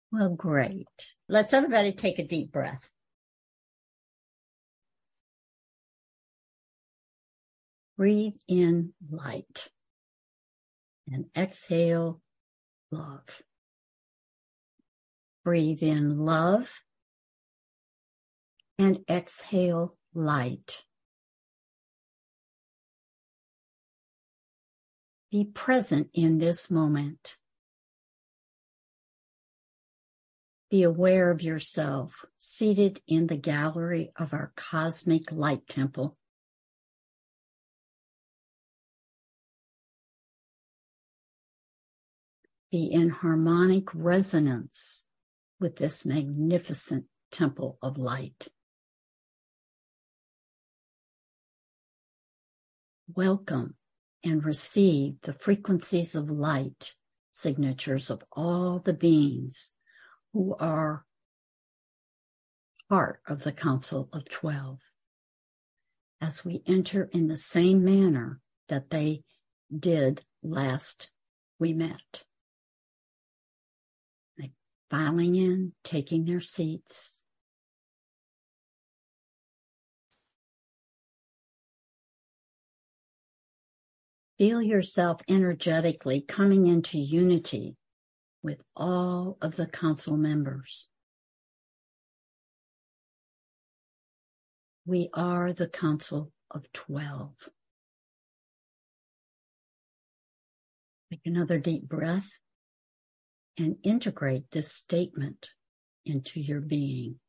Well, great. Let's everybody take a deep breath. Breathe in light and exhale love. Breathe in love and exhale light. Be present in this moment. Be aware of yourself seated in the gallery of our cosmic light temple. Be in harmonic resonance with this magnificent temple of light. Welcome and receive the frequencies of light signatures of all the beings who are part of the Council of 12, as we enter in the same manner that they did last we met. They filing in, taking their seats. Feel yourself energetically coming into unity with all of the council members. We are the Council of 12. Take another deep breath and integrate this statement into your being.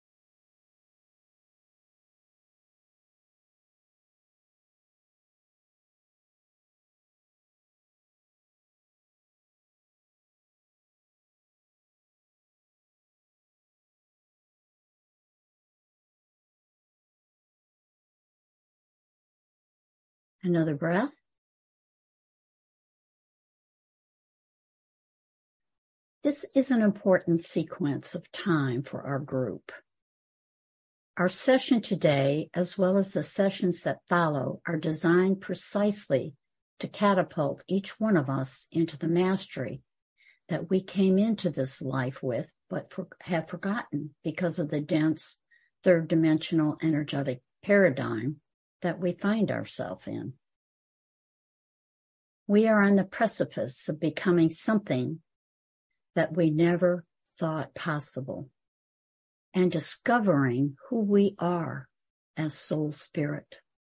Another breath. This is an important sequence of time for our group. Our session today, as well as the sessions that follow, are designed precisely to catapult each one of us into the mastery that we came into this life with, but have forgotten because of the dense third-dimensional energetic paradigm that we find ourselves in. We are on the precipice of becoming something that we never thought possible and discovering who we are as soul spirit.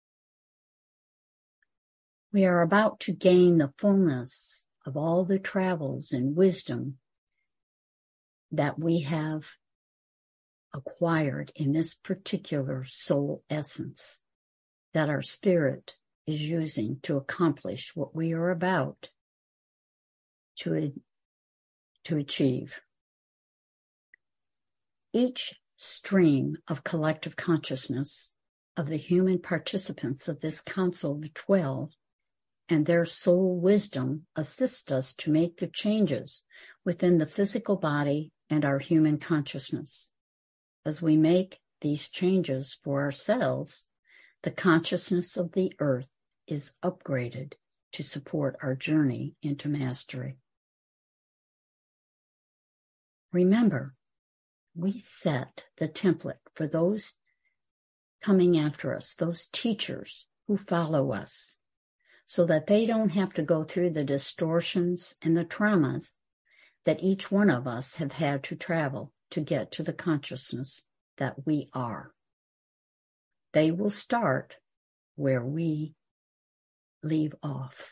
We are about to gain the fullness of all the travels and wisdom that we have acquired in this particular soul essence that our spirit is using to accomplish what we are about to achieve. Each stream of collective consciousness of the human participants of this Council of 12 and their soul wisdom assist us to make the changes within the physical body and our human consciousness. As we make these changes for ourselves, the consciousness of the earth is upgraded to support our journey into mastery. Remember, we set the template for those coming after us, those teachers who follow us, so that they don't have to go through the distortions and the traumas that each one of us have had to travel to get to the consciousness that we are. They will start where we leave off.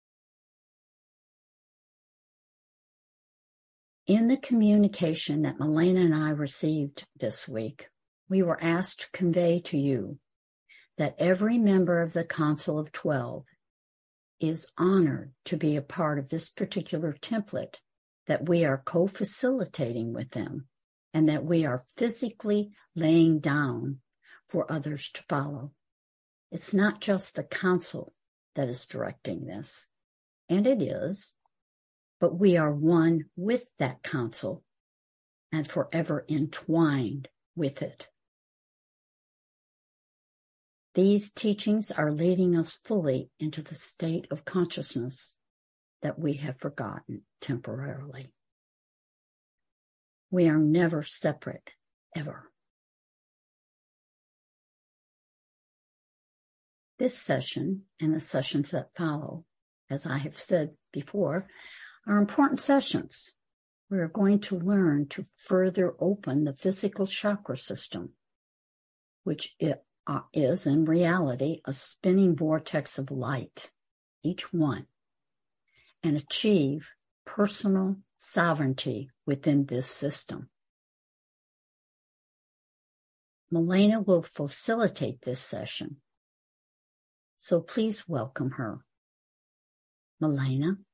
In the communication that Milena and I received this week, we were asked to convey to you that every member of the Council of 12 is honored to be a part of this particular template that we are co-facilitating with them and that we are physically laying down for others to follow. It's not just the council that is directing this, and it is, but we are one with that council and forever entwined with it. These teachings are leading us fully into the state of consciousness that we have forgotten temporarily. We are never separate, ever. This session and the sessions that follow, as I have said before, are important sessions. We are going to learn to further open the physical chakra system, which is in reality a spinning vortex of light, each one, and achieve personal sovereignty within this system. Milena will facilitate this session, so please welcome her. Milena.